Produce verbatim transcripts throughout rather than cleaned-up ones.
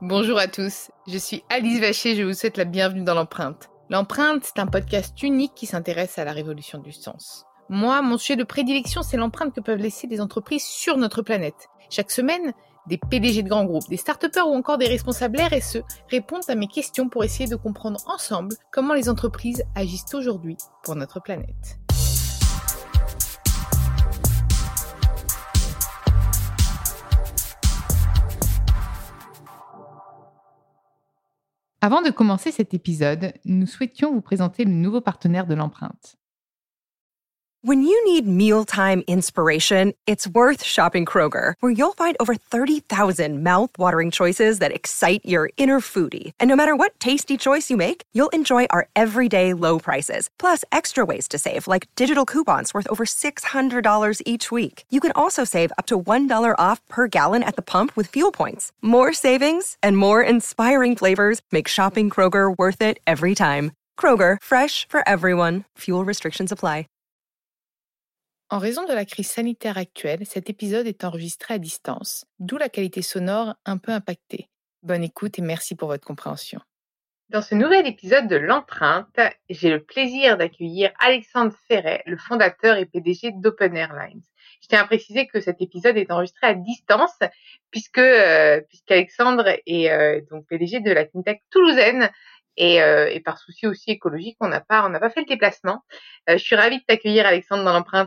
Bonjour à tous, je suis Alice Vacher, je vous souhaite la bienvenue dans l'Empreinte. L'Empreinte, c'est un podcast unique qui s'intéresse à la révolution du sens. Moi, mon sujet de prédilection, c'est l'empreinte que peuvent laisser des entreprises sur notre planète. Chaque semaine, des P D G de grands groupes, des start-upers ou encore des responsables R S E répondent à mes questions pour essayer de comprendre ensemble comment les entreprises agissent aujourd'hui pour notre planète. Avant de commencer cet épisode, nous souhaitions vous présenter le nouveau partenaire de l'Empreinte. When you need mealtime inspiration, it's worth shopping Kroger, where you'll find over thirty thousand mouth-watering choices that excite your inner foodie. And no matter what tasty choice you make, you'll enjoy our everyday low prices, plus extra ways to save, like digital coupons worth over six hundred dollars each week. You can also save up to one dollar off per gallon at the pump with fuel points. More savings and more inspiring flavors make shopping Kroger worth it every time. Kroger, fresh for everyone. Fuel restrictions apply. En raison de la crise sanitaire actuelle, cet épisode est enregistré à distance, d'où la qualité sonore un peu impactée. Bonne écoute et merci pour votre compréhension. Dans ce nouvel épisode de l'Empreinte, j'ai le plaisir d'accueillir Alexandre Ferret, le fondateur et P D G d'Open Airlines. Je tiens à préciser que cet épisode est enregistré à distance, puisque euh, puisqu'Alexandre est euh, donc P D G de la FinTech toulousaine, et, euh, et par souci aussi écologique, on n'a pas on n'a pas fait le déplacement. Euh, je suis ravie de t'accueillir, Alexandre, dans l'Empreinte.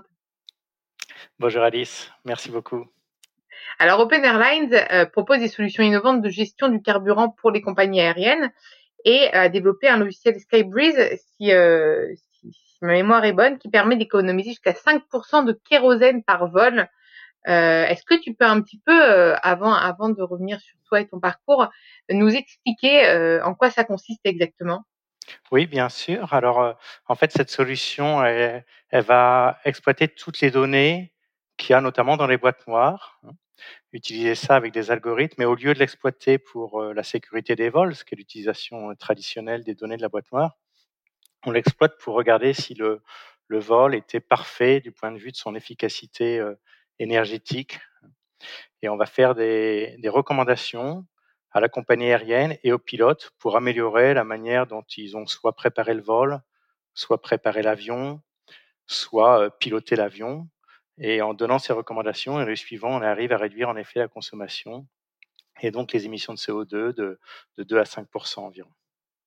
Bonjour Alice, merci beaucoup. Alors, Open Airlines euh, propose des solutions innovantes de gestion du carburant pour les compagnies aériennes et a développé un logiciel Skybreeze, si, euh, si, si ma mémoire est bonne, qui permet d'économiser jusqu'à cinq pour cent de kérosène par vol. Euh, est-ce que tu peux un petit peu, euh, avant, avant de revenir sur toi et ton parcours, nous expliquer euh, en quoi ça consiste exactement ? Oui, bien sûr. Alors, euh, en fait, cette solution, elle, elle va exploiter toutes les données qu'il y a notamment dans les boîtes noires, hein, utiliser ça avec des algorithmes, mais au lieu de l'exploiter pour euh, la sécurité des vols, ce qui est l'utilisation euh, traditionnelle des données de la boîte noire, on l'exploite pour regarder si le, le vol était parfait du point de vue de son efficacité euh, énergétique. Et on va faire des, des recommandations à la compagnie aérienne et aux pilotes pour améliorer la manière dont ils ont soit préparé le vol, soit préparé l'avion, soit euh, piloté l'avion. Et en donnant ces recommandations et le suivant, on arrive à réduire en effet la consommation et donc les émissions de C O deux de, de deux à cinq pour cent environ.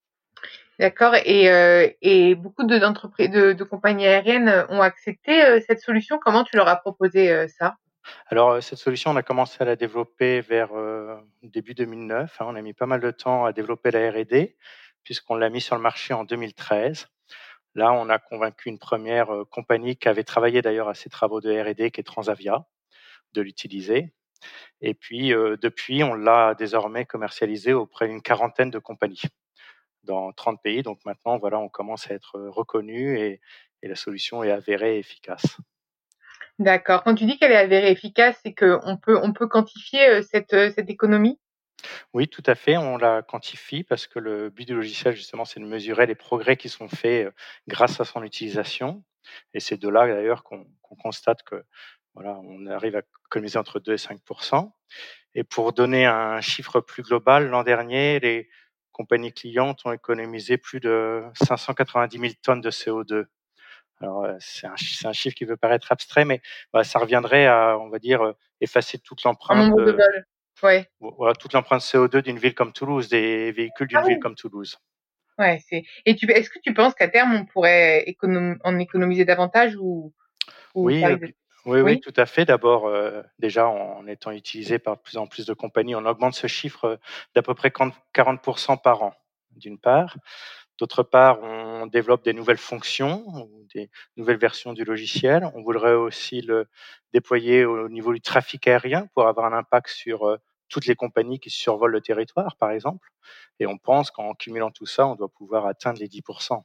D'accord. Et, euh, et beaucoup de, d'entreprises, de, de compagnies aériennes ont accepté euh, cette solution. Comment tu leur as proposé euh, ça ? Alors, cette solution, on a commencé à la développer vers euh, début deux mille neuf. Hein, on a mis pas mal de temps à développer la R et D, puisqu'on l'a mis sur le marché en deux mille treize. Là, on a convaincu une première euh, compagnie qui avait travaillé d'ailleurs à ces travaux de R et D, qui est Transavia, de l'utiliser. Et puis, euh, depuis, on l'a désormais commercialisé auprès d'une quarantaine de compagnies dans trente pays. Donc maintenant, voilà, on commence à être reconnu et, et la solution est avérée et efficace. D'accord. Quand tu dis qu'elle est avérée efficace, c'est qu'on peut, on peut quantifier euh, cette, euh, cette économie ? Oui, tout à fait, on la quantifie parce que le but du logiciel, justement, c'est de mesurer les progrès qui sont faits euh, grâce à son utilisation. Et c'est de là, d'ailleurs, qu'on qu'on constate que voilà, on arrive à économiser entre deux et cinq pour cent. Et pour donner un chiffre plus global, l'an dernier, les compagnies clientes ont économisé plus de cinq cent quatre-vingt-dix mille tonnes de C O deux. Alors, euh, c'est un, c'est un chiffre qui peut paraître abstrait, mais voilà, ça reviendrait à, on va dire, euh, effacer toute En l'empreinte, nombre de euh, vols. Ouais. voilà, toute l'empreinte C O deux d'une ville comme Toulouse, des véhicules Ah d'une ville oui. comme Toulouse. Ouais, c'est. Et tu, est-ce que tu penses qu'à terme on pourrait économ- en économiser davantage ou, ou Oui, ça euh, risque d'être- bi- oui, oui, Oui. tout à fait. D'abord, euh, déjà, en étant utilisé par de plus en plus de compagnies, on augmente ce chiffre euh, d'à peu près quarante pour cent par an, d'une part. D'autre part, on développe des nouvelles fonctions, ou des nouvelles versions du logiciel. On voudrait aussi le déployer au niveau du trafic aérien pour avoir un impact sur euh, toutes les compagnies qui survolent le territoire, par exemple. Et on pense qu'en cumulant tout ça, on doit pouvoir atteindre les dix pour cent.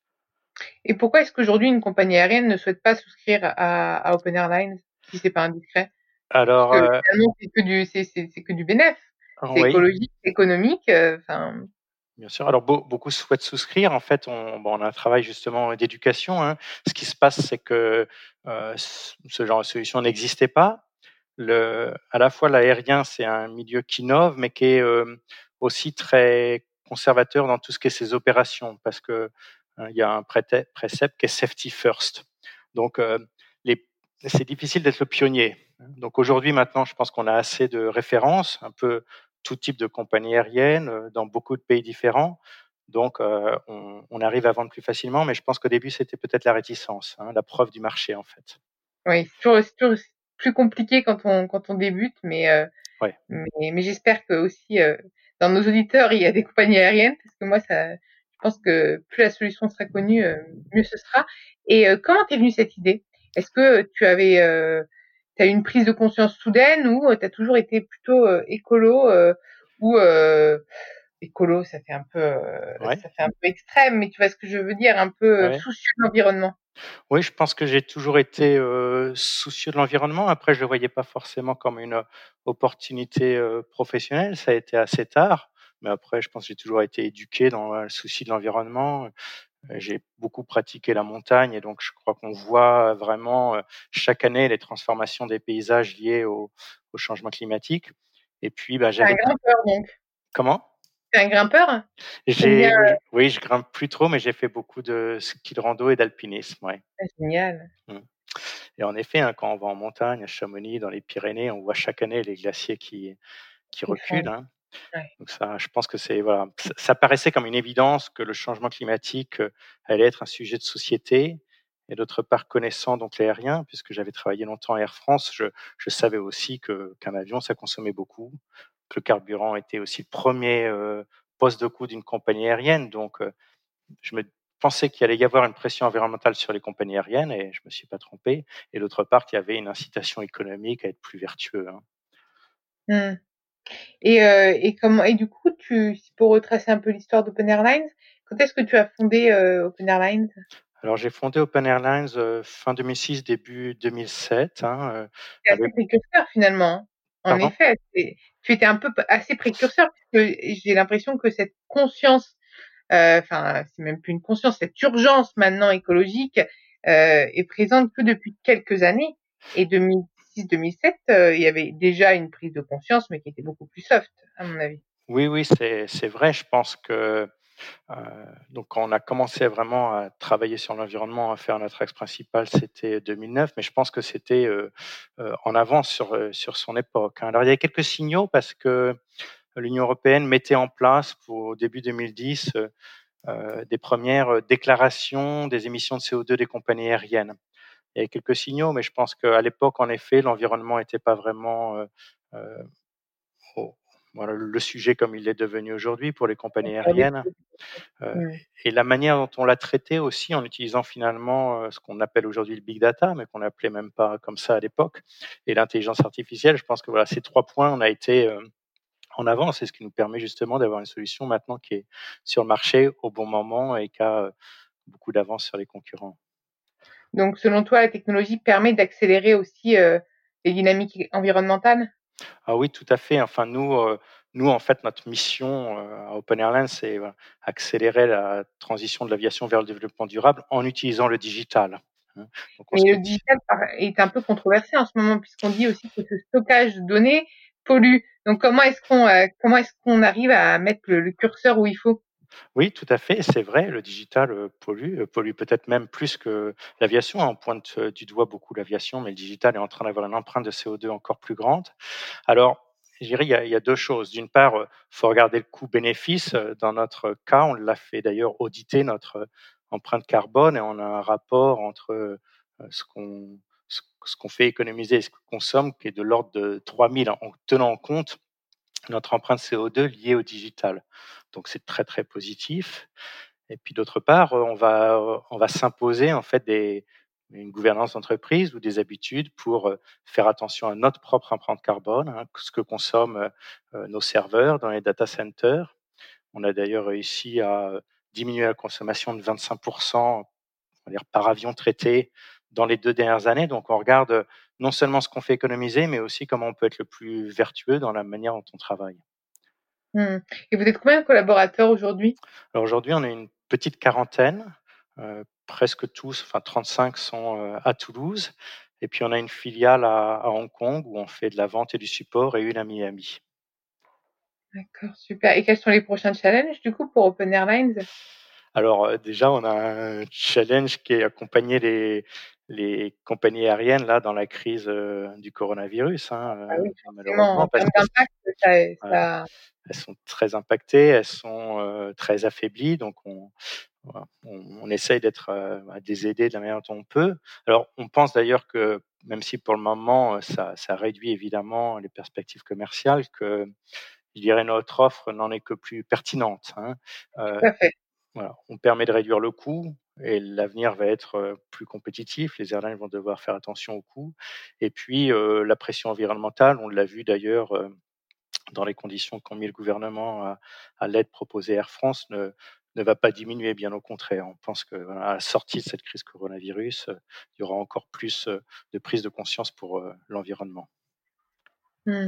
Et pourquoi est-ce qu'aujourd'hui une compagnie aérienne ne souhaite pas souscrire à, à Open Airlines, si c'est pas indiscret? Parce Alors, que euh, finalement c'est que du, c'est, c'est, c'est que du bénéf. C'est oui, écologique, c'est économique. euh, Enfin. bien sûr. Alors, beau- beaucoup souhaitent souscrire. En fait, on, bon, on a un travail justement d'éducation, hein. Ce qui se passe, c'est que euh, c- ce genre de solution n'existait pas. Le, à la fois, l'aérien, c'est un milieu qui innove, mais qui est euh, aussi très conservateur dans tout ce qui est ses opérations parce que, heu, il y a un prétè précepte qui est safety first. Donc, heu, les c'est difficile d'être le pionnier. Donc aujourd'hui, maintenant, je pense qu'on a assez de références, un peu tout type de compagnie aérienne, heu, dans beaucoup de pays différents. Donc, heu, on on arrive à vendre plus facilement, mais je pense qu'au début, c'était peut-être la réticence, hein, la preuve du marché, en fait. Oui, c'est toujours c'est toujours plus compliqué quand on quand on débute, mais heu, Ouais, mais mais j'espère que aussi, heu, dans nos auditeurs, il y a des compagnies aériennes parce que moi ça je pense que plus la solution sera connue, heu, mieux ce sera et heu, comment t'es venue cette idée? Est-ce que tu avais, heu, tu as eu une prise de conscience soudaine ou heu, tu as toujours été plutôt, heu, écolo, heu, ou heu, écolo ça fait un peu, heu, ouais, ça fait un peu extrême, mais tu vois ce que je veux dire? Un peu, heu, ouais. soucieux de l'environnement? Oui, je pense que j'ai toujours été, heu, soucieux de l'environnement. Après, je le voyais pas forcément comme une, heu, opportunité, heu, professionnelle. Ça a été assez tard, mais après, je pense que j'ai toujours été éduqué dans, heu, le souci de l'environnement. Heu, j'ai beaucoup pratiqué la montagne et donc je crois qu'on voit vraiment, heu, chaque année les transformations des paysages liés au au changement climatique et puis, bah, Tu es un j'avais grimpeur donc? comment? Tu es un grimpeur? Tu aimes bien, J'ai j Oui, je grimpe plus trop, mais j'ai fait beaucoup de ski de rando et d'alpinisme, ouais. ah génial, Mmh. Et en effet, hein, quand on va en montagne, à Chamonix, dans les Pyrénées, on voit chaque année les glaciers qui qui qui font reculent, hein. ouais. Donc ça, je pense que c'est voilà, ça ça paraissait comme une évidence que le changement climatique, heu, allait être un sujet de société et d'autre part, connaissant donc l'aérien, puisque j'avais travaillé longtemps à Air France, je je savais aussi que qu'un avion, ça consommait beaucoup, que le carburant était aussi le premier er poste de coût d'une compagnie aérienne. Donc, heu, je me pensais qu'il allait y avoir une pression environnementale sur les compagnies aériennes et je me suis pas trompé et d'autre part, qu'il y avait une incitation économique à être plus vertueux, hein. Mmh et heu et comment et du coup tu si pour retracer un peu l'histoire d'Open Airlines, quand est-ce que tu as fondé, heu, Open Airlines? Alors j'ai fondé Open Airlines, heu, fin deux mille six, début deux mille sept, hein, heu, Tu es avec assez précurseur finalement, hein. En pardon? effet, c'est tu étais un peu p assez précurseur puisque j'ai l'impression que cette conscience, heu, enfin c'est même plus une conscience, cette urgence maintenant écologique, heu, est présente que depuis quelques années et deux mille six-deux mille sept, heu, il y avait déjà une prise de conscience, mais qui était beaucoup plus soft à mon avis. Oui, oui, c'est c'est vrai. Je pense que, heu, donc quand on a commencé vraiment à travailler sur l'environnement, à faire notre axe principal, c'était deux mille neuf, mais je pense que c'était, heu heu, en avance sur, heu, sur son époque, hein. Alors il y a quelques signaux parce que l'Union européenne mettait en place pour au début deux mille dix, heu heu, des premières déclarations des émissions de C O deux des compagnies aériennes. Il y avait quelques signaux, mais je pense qu'à l'époque, en effet, l'environnement n'était pas vraiment, heu heu, au voilà, le sujet comme il est devenu aujourd'hui pour les compagnies aériennes, heu Mmh. et la manière dont on l'a traité aussi en utilisant finalement, heu, ce qu'on appelle aujourd'hui le big data, mais qu'on appelait même pas comme ça à l'époque et l'intelligence artificielle. Je pense que voilà, ces trois points, on a été, hem, en avant. C'est ce qui nous permet justement d'avoir une solution maintenant qui est sur le marché au bon moment et qui a, heu, beaucoup d'avance sur les concurrents. Donc selon toi, la technologie permet d'accélérer aussi, heu, les dynamiques environnementales? Ah oui, tout à fait. Enfin, nous, heu, nous, en fait, notre mission, heu, à Open Airlines, c'est, voilà, accélérer la transition de l'aviation vers le développement durable en utilisant le digital, hein. Donc on Mais se le dit digital par est un peu controversé en ce moment puisqu'on dit aussi que ce stockage de données pollue. Donc comment est-ce qu'on, heu, comment est-ce qu'on arrive à mettre le le curseur où il faut? oui, tout à fait, c'est vrai, le digital, heu, pollue, heu, pollue peut-être même plus que l'aviation, hein. On pointe, heu, du doigt beaucoup l'aviation, mais le digital est en train d'avoir une empreinte de C O deux encore plus grande. Alors, je dirais, il y a il y a deux choses. D'une part, il faut regarder le coût-bénéfice, heu, dans notre cas, on l'a fait d'ailleurs auditer notre, heu, empreinte carbone et on a un rapport entre, heu, ce qu'on ce ce qu'on fait économiser et ce qu'on consomme qui est de l'ordre de trois mille en tenant en compte notre empreinte C O deux liée au digital. Donc c'est très, très positif et puis d'autre part, heu, on va, heu, on va s'imposer en fait des une gouvernance d'entreprise ou des habitudes pour, heu, faire attention à notre propre empreinte carbone, hein, ce que consomment, heu heu, nos serveurs dans les data centers. On a d'ailleurs réussi à, heu, diminuer la consommation de vingt-cinq on va dire par avion traité dans les deux dernières années. Donc on regarde, heu, non seulement ce qu'on fait économiser, mais aussi comment on peut être le plus vertueux dans la manière dont on travaille. Mmh et vous êtes combien de collaborateurs aujourd'hui? Alors aujourd'hui, on est une petite quarantaine, heu, presque tous, enfin trente-cinq sont, heu, à Toulouse et puis on a une filiale à à Hong Kong où on fait de la vente et du support et une à Miami. D'accord, super. Et quels sont les prochains challenges du coup pour Open Airlines? Alors, heu, déjà, on a un challenge qui est accompagner les les compagnies aériennes là dans la crise, heu, du coronavirus, hein, Ah heu, oui, forcément, malheureusement en parce termes que d'impact, ça voilà, ça elles sont très impactées, elles sont, heu, très affaiblies, donc on voilà, on on essaye d'être, heu, bah, de les aider de la manière dont on peut. Alors, on pense d'ailleurs que même si pour le moment, heu, ça ça réduit évidemment les perspectives commerciales, que je dirais notre offre n'en est que plus pertinente, hein. Heu, tout à fait. voilà, on permet de réduire le coût et l'avenir va être, heu, plus compétitif. Les airlines vont devoir faire attention aux coûts et puis, heu, la pression environnementale, on l'a vu d'ailleurs, heu, dans les conditions qu'ont mis le gouvernement à à l'aide proposée à Air France ne ne va pas diminuer, bien au contraire. On pense que, voilà, à la sortie de cette crise coronavirus, heu, il y aura encore plus, heu, de prise de conscience pour, heu, l'environnement. Mmh.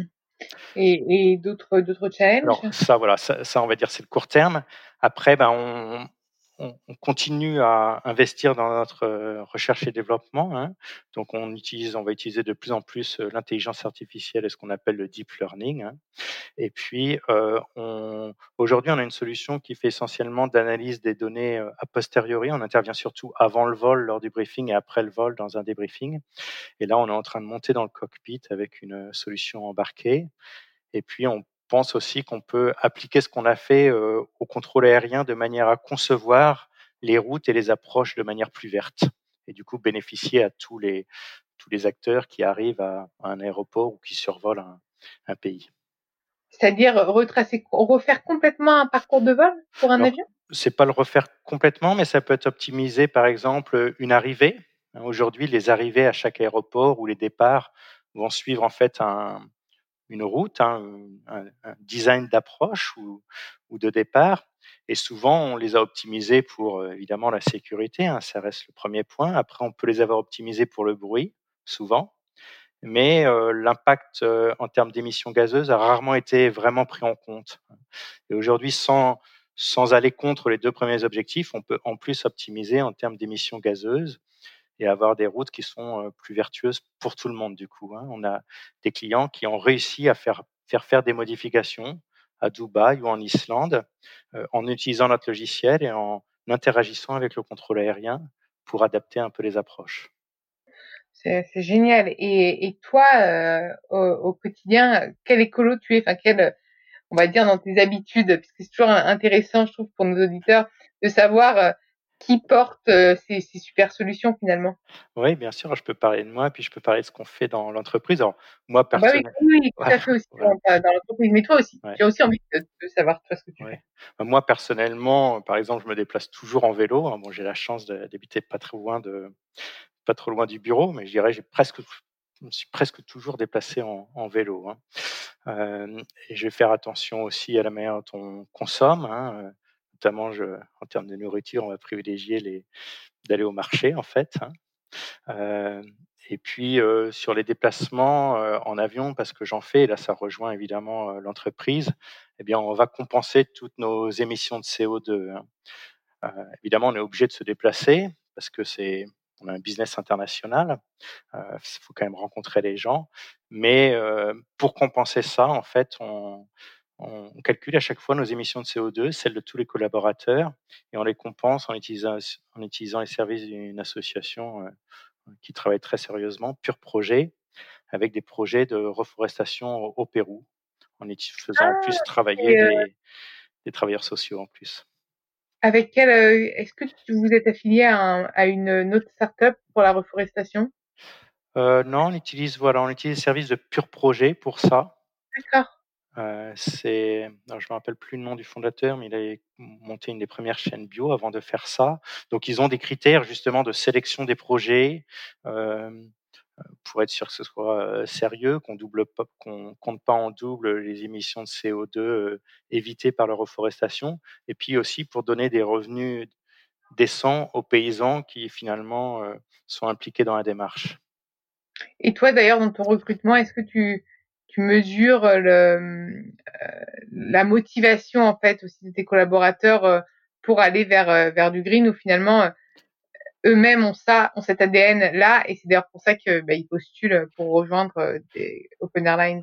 Et et d'autres d'autres challenges? Alors ça, voilà, ça ça, on va dire, c'est le court terme. Après, ben, on on on continue à investir dans notre, heu, recherche et développement, hein. Donc on utilise on va utiliser de plus en plus, heu, l'intelligence artificielle et ce qu'on appelle le deep learning, hein. Et puis, heu, on aujourd'hui, on a une solution qui fait essentiellement d'analyse des données, heu, a posteriori. On intervient surtout avant le vol, lors du briefing et après le vol dans un débriefing. Et là, on est en train de monter dans le cockpit avec une, heu, solution embarquée. Et puis, on pense aussi qu'on peut appliquer ce qu'on a fait, heu, au contrôle aérien de manière à concevoir les routes et les approches de manière plus verte et du coup bénéficier à tous les tous les acteurs qui arrivent à à un aéroport ou qui survolent un un pays. C'est-à-dire retracer refaire complètement un parcours de vol pour un Alors, avion? c'est pas le refaire complètement, mais ça peut être optimiser, par exemple, une arrivée. Hein, aujourd'hui, les arrivées à chaque aéroport ou les départs vont suivre en fait un une route, hein, un un design d'approche ou ou de départ et souvent on les a optimisés pour, heu, évidemment la sécurité, hein, ça reste le premier point. Après on peut les avoir optimisés pour le bruit, souvent, mais heu, l'impact, heu, en termes d'émissions gazeuses a rarement été vraiment pris en compte. Et aujourd'hui, sans sans aller contre les deux premiers objectifs, on peut en plus optimiser en termes d'émissions gazeuses et avoir des routes qui sont, heu, plus vertueuses pour tout le monde du coup, hein. On a des clients qui ont réussi à faire faire faire des modifications à Dubaï ou en Islande, heu, en utilisant notre logiciel et en interagissant avec le contrôle aérien pour adapter un peu les approches. C'est c'est génial. Et et toi, heu, au au quotidien, quel écolo tu es? Enfin, quel, on va dire dans tes habitudes, parce que c'est toujours in intéressant, je trouve, pour nos auditeurs de savoir, heu, qui porte, heu, ces ces super solutions finalement. Oui, bien sûr, je peux parler de moi, puis je peux parler de ce qu'on fait dans l'entreprise. Alors moi Ah bah oui, personnel oui, oui, tout voilà, à fait aussi voilà, dans dans l'entreprise, mais toi aussi. ouais. J'ai aussi envie de de savoir toi ce que tu fais. Ouais. Bah, moi, personnellement, par exemple, je me déplace toujours en vélo, hein. Bon, j'ai la chance de d'habiter pas trop loin de pas trop loin du bureau, mais je dirais j'ai presque je me suis presque toujours déplacé en en vélo, hein. Hem et je vais faire attention aussi à la manière dont on consomme, hein, heu, notamment je en termes de nourriture, on va privilégier les d'aller au marché, en fait, hein. Hem et puis, heu, sur les déplacements, heu, en avion, parce que j'en fais, et là ça rejoint évidemment, heu, l'entreprise, eh bien, on va compenser toutes nos émissions de C O deux, hein. Heu, évidemment, on est obligé de se déplacer parce que c'est on a un business international, heu, il faut quand même rencontrer les gens, mais heu, pour compenser ça, en fait, on on calcule à chaque fois nos émissions de C O deux, celles de tous les collaborateurs et on les compense en utilisant en utilisant les services d'une association, heu qui travaille très sérieusement, Pur Projet, avec des projets de reforestation au au Pérou, en uti faisant en plus travailler Et heu, des des travailleurs sociaux en plus. avec quel, heu, est-ce que tu vous êtes affilié à un à une, heu, autre start-up pour la reforestation? Heu, non, on utilise, voilà, on utilise les services de Pur Projet pour ça. D'accord. Heu, c'est alors je me rappelle plus le nom du fondateur, mais il a monté une des premières chaînes bio avant de faire ça. Donc ils ont des critères justement de sélection des projets, hem pour être sûr que ce soit, heu, sérieux, qu'on double pas qu'on compte pas en double les émissions de C O deux, heu, évitées par la reforestation et puis aussi pour donner des revenus décents aux paysans qui finalement, heu, sont impliqués dans la démarche. Et toi d'ailleurs dans ton recrutement, est-ce que tu tu mesures, heu, le, mmh, la motivation en fait aussi de tes collaborateurs, heu, pour aller vers, heu, vers du green ou finalement, heu, eux-mêmes ont ça, ont cet A D N là et c'est d'ailleurs pour ça que, bah, ils postulent, pour rejoindre, heu, des Open Airlines?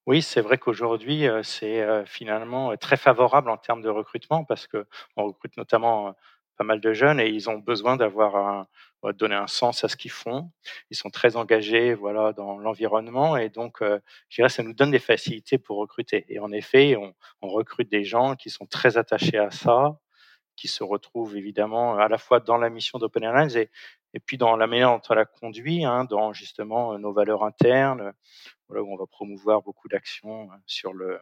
Oui, c'est vrai qu'aujourd'hui, heu, c'est, heu, finalement, heu, très favorable en termes de recrutement parce qu'on recrute notamment, heu, pas mal de jeunes et ils ont besoin d'avoir un bah, donner un sens à ce qu'ils font. Ils sont très engagés, voilà, dans l'environnement et donc, heu, je dirais, ça nous donne des facilités pour recruter et en effet, on on recrute des gens qui sont très attachés à ça, qui se retrouvent évidemment à la fois dans la mission d'Open Airlines et et puis dans la manière dont on la conduit, hein, dans justement, heu, nos valeurs internes, voilà, où on va promouvoir beaucoup d'actions, heu, sur le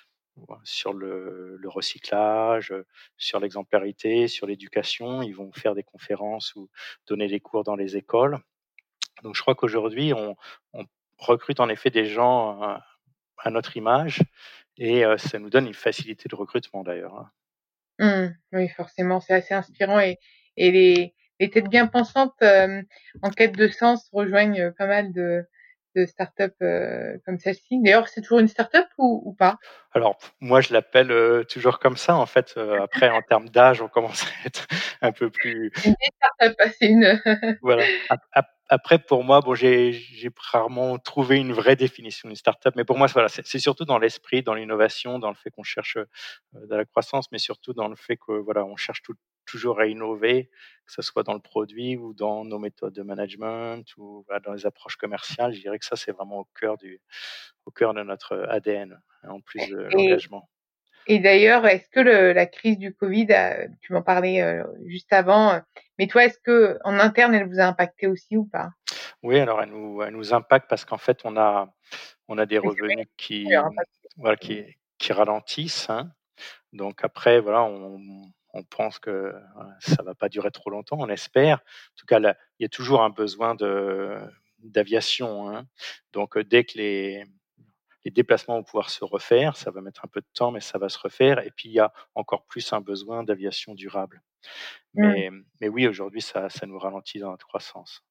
sur le le recyclage, heu, sur l'exemplarité, sur l'éducation. Ils vont faire des conférences ou donner des cours dans les écoles. Donc je crois qu'aujourd'hui, on on recrute en effet des gens, heu, à notre image et heu, ça nous donne une facilité de recrutement d'ailleurs, hein. Mmh. Oui, forcément, c'est assez inspirant et et les les têtes bien pensantes, hem, en quête de sens rejoignent, heu, pas mal de de start-up, heu, comme celle-ci. D'ailleurs, c'est toujours une start-up ou ou pas? Alors p moi je l'appelle, heu, toujours comme ça en fait, heu, après en termes d'âge, on commence à être un peu plus. C'est une vieille start-up, pas c'est une Voilà. Ap ap après pour moi, bon, j'ai j'ai rarement trouvé une vraie définition d'une start-up, mais pour moi, voilà, c'est c'est surtout dans l'esprit, dans l'innovation, dans le fait qu'on cherche, heu, de la croissance, mais surtout dans le fait que, voilà, on cherche tou toujours à innover, que ce soit dans le produit ou dans nos méthodes de management ou voilà, dans les approches commerciales. Je dirais que ça, c'est vraiment au cœur du au cœur de notre A D N, en plus de et l'engagement. et d'ailleurs, est-ce que le la crise du covid a tu m'en parlais, heu, juste avant, heu, mais toi, est-ce qu'en interne, elle vous a impacté aussi ou pas? Oui, alors elle nous elle nous impacte parce qu'en fait, on a on a des Oui, c'est vrai, revenus il y a qui, un impact. voilà, qui qui ralentissent, hein. Donc après, voilà, on on pense que, voilà, ça va pas durer trop longtemps, on espère. En tout cas, là, il y a toujours un besoin de d'aviation, hein. Donc, heu, dès que les les déplacements vont pouvoir se refaire, ça va mettre un peu de temps, mais ça va se refaire et puis il y a encore plus un besoin d'aviation durable. Mmh. Mais mais oui, aujourd'hui, ça ça nous ralentit dans notre croissance.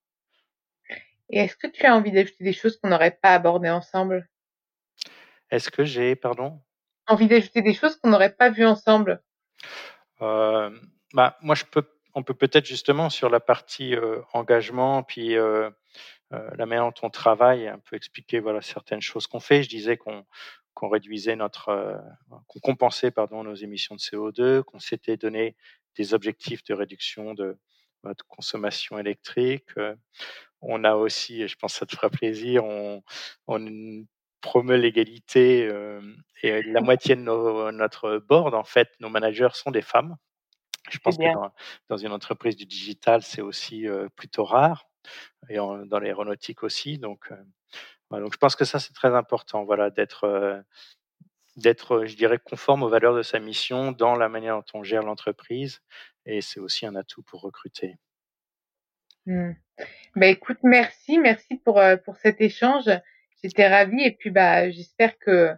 Et est-ce que tu as envie d'ajouter des choses qu'on n'aurait pas abordées ensemble? Est-ce que j'ai pardon? Envie d'ajouter des choses qu'on n'aurait pas vues ensemble? Hem, bah, moi, je peux on peut peut-être justement sur la partie, heu, engagement, puis, heu heu, la manière dont on travaille, un peu expliquer, voilà, certaines choses qu'on fait. Je disais qu'on qu'on réduisait notre, heu, qu'on compensait, pardon, nos émissions de C O deux, qu'on s'était donné des objectifs de réduction de, bah, de consommation électrique, heu. On a aussi, et je pense que ça te fera plaisir, on on promeut l'égalité, hem et la moitié de nos notre board, en fait, nos managers sont des femmes. Je C'est pense que bien. dans dans une entreprise du digital, c'est aussi, heu, plutôt rare et en dans l'aéronautique aussi donc heu, voilà, donc je pense que ça, c'est très important, voilà, d'être, heu, d'être, heu, je dirais conforme aux valeurs de sa mission dans la manière dont on gère l'entreprise et c'est aussi un atout pour recruter. Mmh. Bah, écoute, merci, merci pour, heu, pour cet échange. J'étais ravie et puis, bah, j'espère que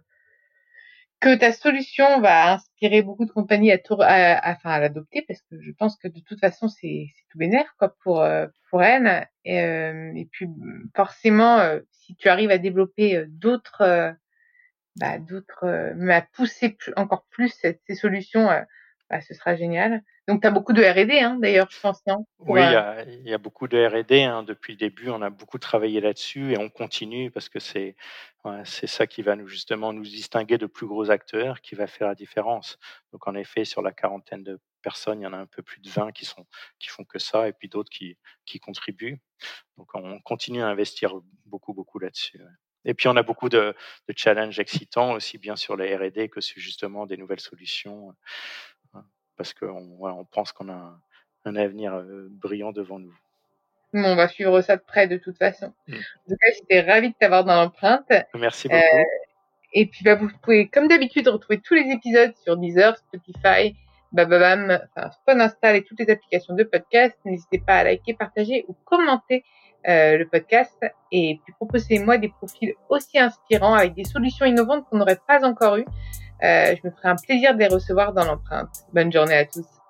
que ta solution va inspirer beaucoup de compagnies à tour à à enfin, à l'adopter parce que je pense que de toute façon, c'est c'est tout bénef, quoi, pour, heu, pour elles et hem et puis, mmh, forcément, heu, si tu arrives à développer, heu, d'autres, heu, bah, d'autres, heu, mais à pousser plus encore plus cette ces solutions, heu, bah, ce sera génial. Donc tu as beaucoup de R et D, hein, d'ailleurs, je pense, non? Pour, Oui, il y heu a il y a beaucoup de R et D, hein, depuis le début, on a beaucoup travaillé là-dessus et on continue parce que c'est ouais, c'est ça qui va nous justement nous distinguer de plus gros acteurs, qui va faire la différence. Donc en effet, sur la quarantaine de personnes, il y en a un peu plus de vingt qui sont qui font que ça et puis d'autres qui qui contribuent. Donc on continue à investir beaucoup, beaucoup là-dessus, ouais. Et puis on a beaucoup de de challenges excitants, aussi bien sur les R et D que sur justement des nouvelles solutions, heu, parce qu'on voilà, on pense qu'on a un un avenir, heu, brillant devant nous. Bon, on va suivre ça de près de toute façon. Mmh. En tout cas, j'étais ravie de t'avoir dans l'empreinte, Merci heu beaucoup. et puis, bah, vous pouvez, comme d'habitude, retrouver tous les épisodes sur Deezer, Spotify, Bababam, enfin, Sponinstall et toutes les applications de podcast. N'hésitez pas à liker, partager ou commenter, heu, le podcast et puis proposez-moi des profils aussi inspirants avec des solutions innovantes qu'on n'aurait pas encore eues. Heu, je me ferai un plaisir de les recevoir dans l'empreinte. Bonne journée à tous.